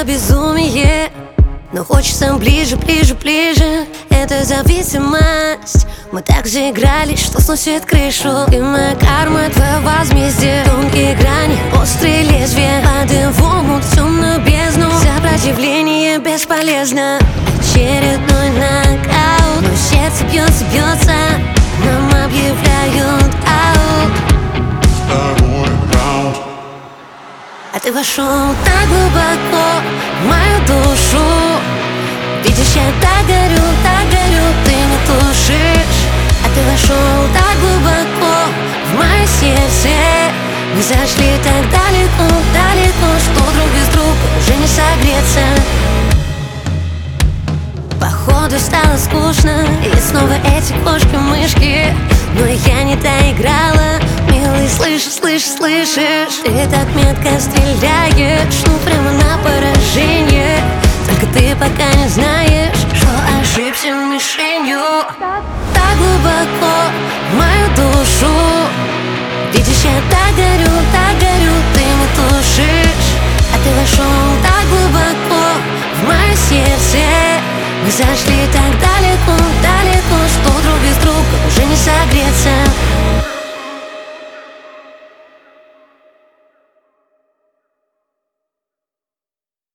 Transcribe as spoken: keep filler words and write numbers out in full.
безумие, но хочется ближе, ближе, ближе. Это зависимость. Мы так заигрались, что сносит крышу. Ты моя карма, твое возмездие. Тонкие грани, острые лезвия. Падаем в омут, в темную бездну. Сопротивление бесполезно. Очередной нокаут. Но сердце бьется, бьется. Нам объявляют аут. А ты вошел так глубоко в мою душу. Видишь, я так горю, так горю, ты не тушишь. А ты вошел так глубоко в мое сердце. Мы зашли так далеко, далеко, что друг без друга уже не согреться. Походу стало скучно, и снова эти кошки-мышки. Но я не доиграла, милый, слышишь, слышишь, слышишь. Ты так метко стреляешь, ну прямо на поражение. Только ты пока не знаешь, что ошибся мишенью. Так глубоко в мою душу. Видишь, я так горю, так горю, ты не тушишь. А ты вошел так глубоко в мое сердце. Мы зашли